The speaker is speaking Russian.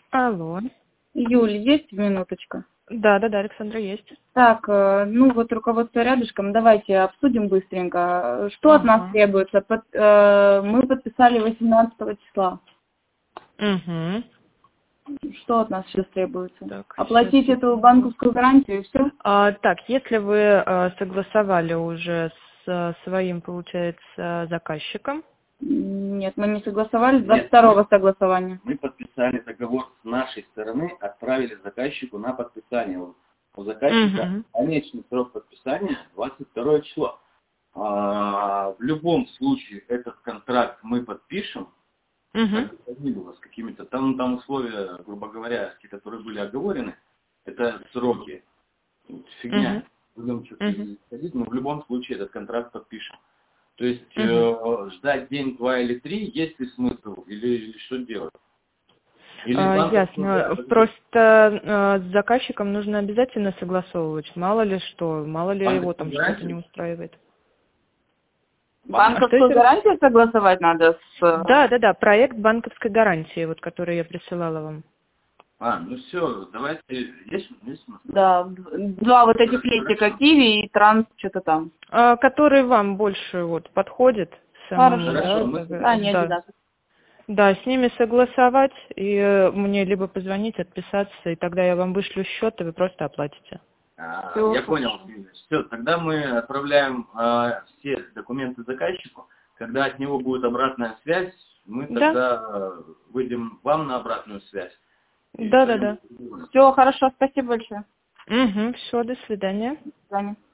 Алло. Юль, есть минуточка? Да, Александра, есть. Так, ну вот руководство рядышком, давайте обсудим быстренько. Что от нас Ага. требуется? Мы подписали 18 числа. Угу. Что от нас сейчас требуется? Так, Оплатить сейчас. эту банковскую гарантию и все? Так, если вы согласовали уже с своим, получается, заказчиком. Нет, мы не согласовали. Нет, 22-го согласования. мы подписали договор с нашей стороны, отправили заказчику на подписание. У заказчика Угу. конечный срок подписания 22 число. В любом случае этот контракт мы подпишем, Угу. как бы ни было, с какими-то там условия, грубо говоря, которые были оговорены, это сроки. Фигня. Будем что-то исходить, но в любом случае этот контракт подпишем. То есть ждать день, два или три, есть ли смысл, или что делать? Ясно. Просто с заказчиком нужно обязательно согласовывать. Мало ли что, мало ли его там что-то не устраивает. Банковскую гарантию согласовать надо с... Да, проект банковской гарантии, вот который я присылала вам. Ну все, давайте, есть смысл? Да, два вот этих листика, Киви и Транс, что-то там. Который вам больше вот подходит самому. Хорошо, не обязательно. Да, с ними согласовать, и мне либо позвонить, отписаться, и тогда я вам вышлю счет, и вы просто оплатите. Я понял. Все, тогда мы отправляем все документы заказчику. Когда от него будет обратная связь, мы тогда выйдем вам на обратную связь. Да. Все, хорошо, спасибо большое. Все, до свидания. До свидания.